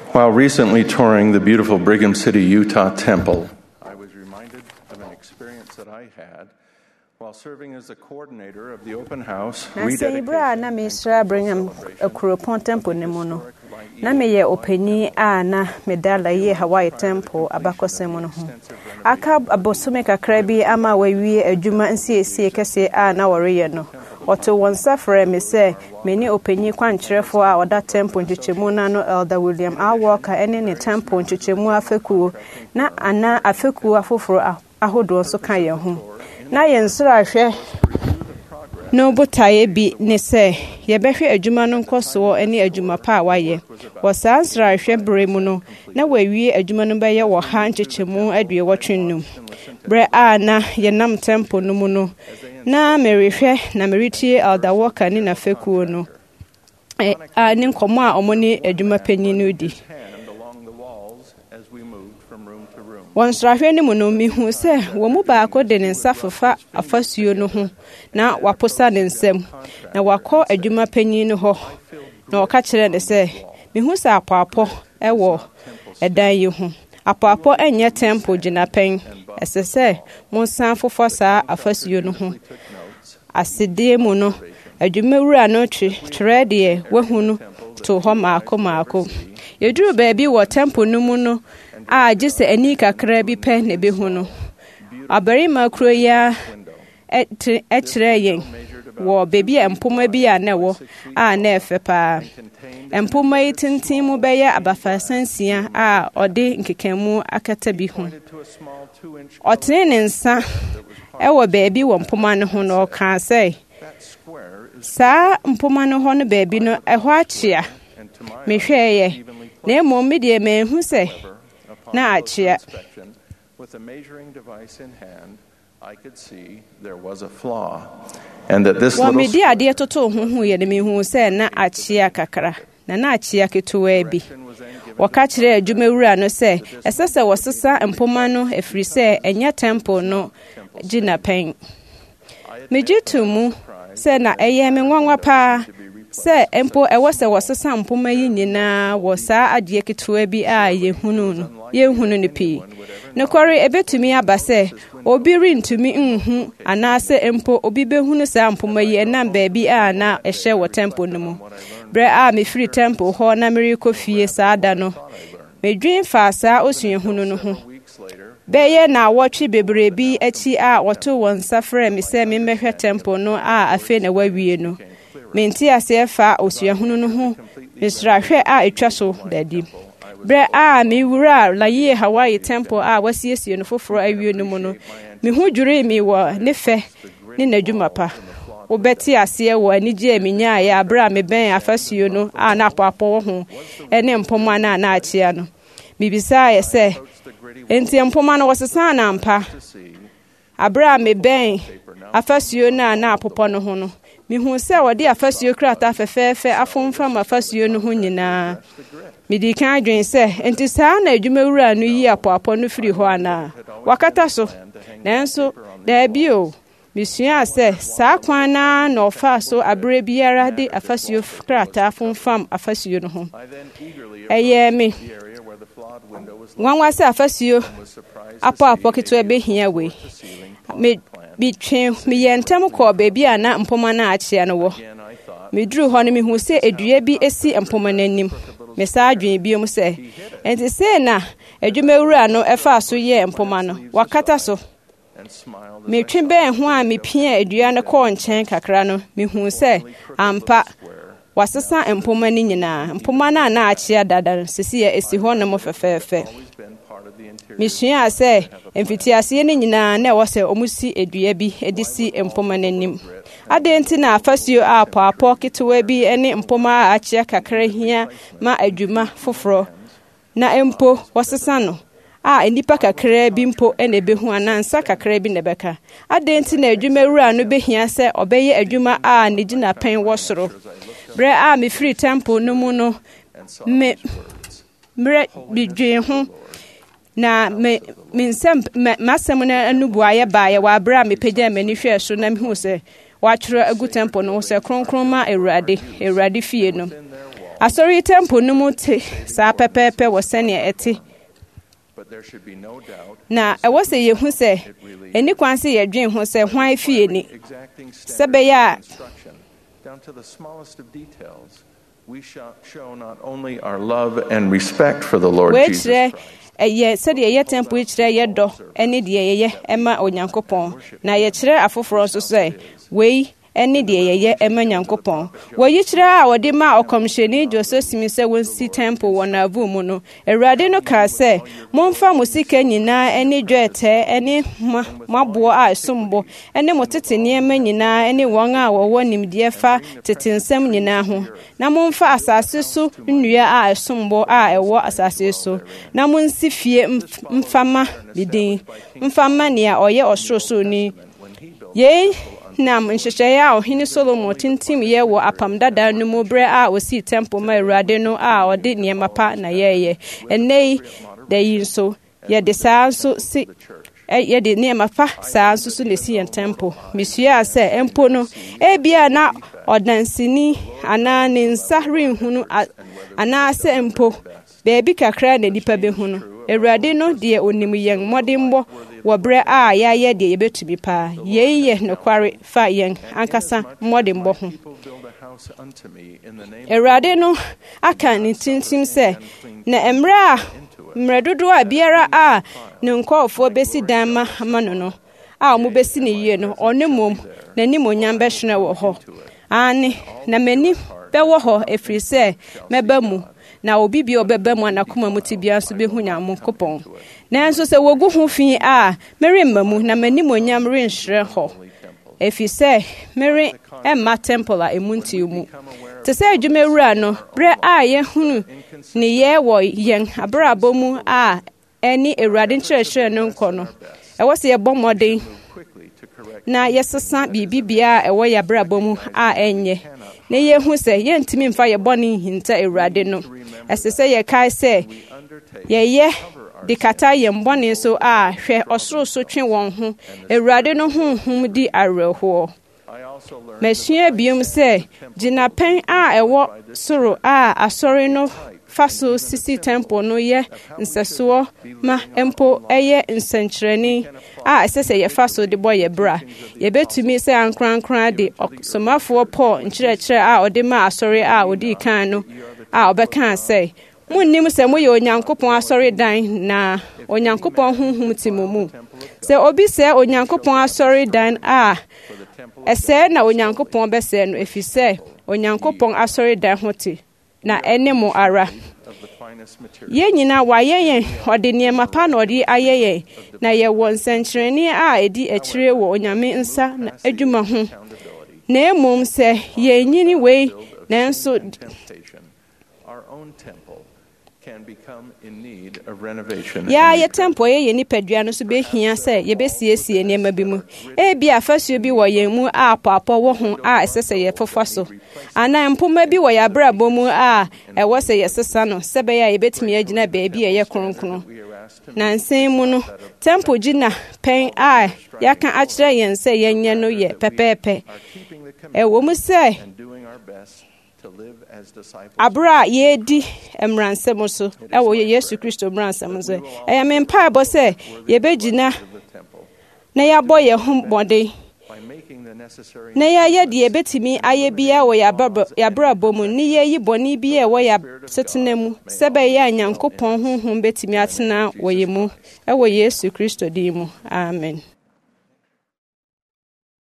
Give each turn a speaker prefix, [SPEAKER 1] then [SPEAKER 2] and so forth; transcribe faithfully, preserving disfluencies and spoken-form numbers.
[SPEAKER 1] While recently touring the beautiful Brigham City, Utah temple, I was reminded of an experience that I had while serving as the coordinator of the open house rededication
[SPEAKER 2] na Misra Brigham Akuropon temple ne mu no na me ye opani a na medala ye Hawaii temple abakosem no ho aka abosome kakra bi ama wawie adwuma nsiesie kese a na woreye no oto wonsa frɛ me sɛ meni opani kwankyerefo a oda temple nchichemu na no Elder William A. Walker ene ne temple nchichemu afekuo na ana afekuo afoforo ahodo nso ka ye ho na ye nsra hwɛ no botaye bi ne se ye behwe adwuma no nkoso ene adwuma pa waye wo sansra hwe bre mu no na wawie adwuma no beye wo ha nchechemu adue wotwennum bre a na ye nam temple no mu no na merehwe na meritie Elder Walker ni na fekuo no e a ne nkomo a omoni adwuma panyin no di Wonsrahwe ni mu no mihu se wo mu baako de ne nsa fefa afasuo no ho na waposa ne nsam na wakɔ adwuma panyin no ho na ɔka kyerɛ ne se mihu se apaapo ɛwɔ ɛdan yi ho apaapo enye temple gina pen ɛsɛ sɛ monsan fofo saa afasuo no ho asede mu no adwuma wura no twe twere de wahunu to ho maako maako yeduru baabi wɔ temple no mu no a jise ani kakra bi pɛ ne be hu no abari makro ya ekyerɛ yen wo bebi empoma bi a na wo a na efe pa empoma yi tintin mu bɛyɛ abafasansia a ɔde nkekemu akata bi hu ɔtene ne nsa ɛwɔ bebi wɔ empoma no ho no ɔka sɛ saa empoma no ho no bebi no ɛhɔ akyea mehwɛɛ na emo me de me hu sɛ na achia
[SPEAKER 1] with a measuring device in hand I could see there was a flaw and that this little
[SPEAKER 2] media ade toto huhu ye me hu se na achia kakra na na achia ketewa bi waka kire adwumawura no se esese wosesa empoma no efiri se enya temple no gina pen mejitu mu se na eye me nwanwa pa se empo ewo se wosesa empoma yi nyina wo saa ade ketewa bi a ye hunu no ye hunu ne pi ne kore ebetumi aba se obi rintumi nhu anase empo obi behunu saa empoma yi enam baabi a na ehye wo temple no mu bre a me free temple ho na meri kofie saa da no medwin fa saa osue hunu no ho beye na wotwe bebrebi achi a woto won safre me se me mehwe temple no a afe na wawie no menti ase fa osue hunu no ho misra hwe a etwa so dadi bre a mi wura la ye Hawaii temple a wasiesie no foforo awie no mu no mi hu dwure mi wo ne fe ne nadwuma pa wo beti ase wo anije mi nya ya bra me ben afasuo no a na apapo ho ene mpoma na na achia no bibisa ye se enti mpoma no wosesa na mpa abra me ben afasuo na na apopo no ho no mi hu se wo de afasuo krata fefefe afomfam afasuo no ho nyina midi kan adwen se enti saa na adwumawura no yi apoapo no firi ho ana wakata so nanso da bio misua se saa kwan na na ofa so abre biara de afasuo krata afomfam afasuo no ho eye me nwanwa se afasuo apoapo keto be hia we me bitwen me yentem ko baabi ana mpoma na achia no wo meduru ho no me hu se edua bi esi mpoma nanim mesa adwen biom se enti se na adwumawura no efa so ye mpoma no wakata so metwe ben ho a mepia adua no ko nchen kakra no me hu se ampa wasesa mpoma ni nyina mpoma na na achia dada sisi ya esi ho no mo fefefe misua se emfitiase ni nyina na wo se omusi adua bi edisi mpoma nanim adenti na afasuo a paapo ketewa bi ene mpoma a achia kakra hia ma adwuma foforo na empo wasesa no a enipa kakra bi mpo ene behu anansa kakra bi nebeka adenti na adwumawura no behia se obeye adwuma a ne gina pen wo soro bre a me free temple no mu no me mre bidwen ho na me minsem masem na anubu aye baaye wa bra me pagya mani hwe so na me hu se watwere agu temple no se kronkron ma ewurade ewurade fie no asɔre temple no mu te saa pɛpɛɛpɛ wɔ sɛnea ɛte na ɛwɔ sɛ yɛhu sɛ ɛni kwan sɛ yɛdwen ho sɛ hwan fie ni sɛ bɛyɛ a
[SPEAKER 1] we show not only our love and respect for the Lord Jesus
[SPEAKER 2] ɛyɛ sɛdeɛ yɛ temple kyerɛ yɛ dɔ ɛne deɛ yɛyɛ ɛma onyankopɔn na yɛkyerɛ afoforɔ nso sɛ wei ɛne deɛ yɛyɛ ɛma nyankopɔn wɔyi kyerɛ a wɔde ma ɔkɔmhyɛni Joseph Smith sɛ wɔnsi temple wɔ Nauvoo mu no Awurade no kaa sɛ momfa mo sika nyinaa ɛne dwetɛ ɛne maboɔ a ɛsombo ɛne mo tete nneɛma nyinaa ɛne wɔn a wɔwɔ nimdeɛ fa tete nsɛm nyinaa ho na momfa asase so nnua a ɛsombo a ɛwɔ asase so na monsi fie mfama bidin mfama nea ɔyɛ ɔsorosoroni yei nam nhyehyɛeɛ a ɔhene Solomon tintim yɛ wɔ apam dada no mu berɛ a osii temple ma Awurade no a ɔde nneɛma pa na yɛyɛ ɛnnɛ yi da yi nso yɛde saa nso si yɛde nneɛma pa saa nso so na si yɛn temple mesua sɛ empo no ebia na ɔdansini anaa ne nsa renhunu anaa sɛ empo beebi kakra na nipa behu no Awurade no deɛ onim yɛn mmɔdemmɔ wɔ berɛ a yɛayɛ deɛ yɛbɛtumi paa yɛi yɛ nokware fa yɛn ankasa mmɔdemmɔ ho Awurade no aka ne tintim sɛ na mmerɛ a mmerɛ dodoɔ a biara a ne nkɔɔfoɔ bɛsi dan ma ama no no a ɔmo bɛsi ne yie no ɔne mmom n'anim onyam bɛhwene wɔ hɔ ane na m'ani bɛwɔ hɔ ɛfiri sɛ mɛba mu na obi bi obeba mu anakoma mu tibia so behu Nyankopɔn nanso sɛ wogu ho fi a meremma mu na m'anim onyam renhyerɛ hɔ ɛfi sɛ mere emma temple a emunti mu te sɛ adwumawura no bre a yɛhunu ne yɛ wɔ yɛn abrabɔ mu a ɛne Awurade nkyerɛkyerɛ no nkɔ no ɛwɔ sɛ yɛbɔ mmɔden na yɛsesa biribibia a ɛwɔ yɛ abrabɔ mu a ɛnyɛ na yɛhu sɛ yɛntimi mfa yɛbɔne hinta Awurade no ɛsɛ sɛ yɛkae sɛ yɛyɛ de kata yɛn bɔne so a hwɛ ɔsoro so twe wɔn ho Awurade no honhom di awerɛhoɔ masua biom sɛ gyinapɛn a ɛwɔ soro a asɔre no fa so sisi temple no yɛ nsɛsoɔ ma mpo ɛyɛ nsɛnkyerɛnne a ɛsɛ sɛ yɛfa so de bɔ yɛ bra yɛbɛtumi sɛ ankorankora de somafoɔ Paul nkyerɛkyerɛ a ɔde ma asɔre a ɔdi kan no a ɔbɛka sɛ munnim sɛ moyɛ Onyankopɔn asɔre dan na Onyankopɔn honhom te mo mu sɛ obi sɛ Onyankopɔn asɔre dan a ɛsɛ na Onyankopɔn bɛsɛ no ɛfi sɛ Onyankopɔn asɔre dan ho te na ɛne mo ara yɛn nyinaa wayɛ yɛn ɔde nneɛma pa na ɔde ayɛ yɛn na yɛwɔ nsɛnkyerɛnne a ɛdi akyire wɔ Onyame nsa na adwuma ho na mmom sɛ yɛnyini wei nanso ya yɛ temple yɛ nipadua no so behia sɛ yɛbɛsiesie nneɛma bi mu ebi afasuo bi wɔ yɛn mu a apɔapɔ wɔ ho a ɛsɛ sɛ yɛfofa so ana mpoma bi wɔ yɛabrabɔ mu a ɛwɔ sɛ yɛsesa no sɛ bɛyɛ a yɛbɛtumi agyina baabi a ɛyɛ kronkron nansen mu no temple gyina pɛn a yɛaka akyerɛ yɛn sɛ yɛnyɛ no yɛ pɛpɛɛpɛ ɛwɔ mu sɛ abra yɛdi mmaransɛm so ɛwɔ Yesu Kristo mmaransɛm so ɛyɛ me mpaebɔ sɛ yɛbɛgyina na yɛabɔ yɛn ho mmɔden na yɛayɛ deɛ yɛbɛtumi ayɛ biara wɔ yɛabrabɔ mu ne yɛyi bɔne bi a ɛwɔ yɛasetena mu sɛ bɛyɛ a Nyankopɔn honhom bɛtumi atena wɔ yɛn mu ɛwɔ Yesu Kristo din mu amen.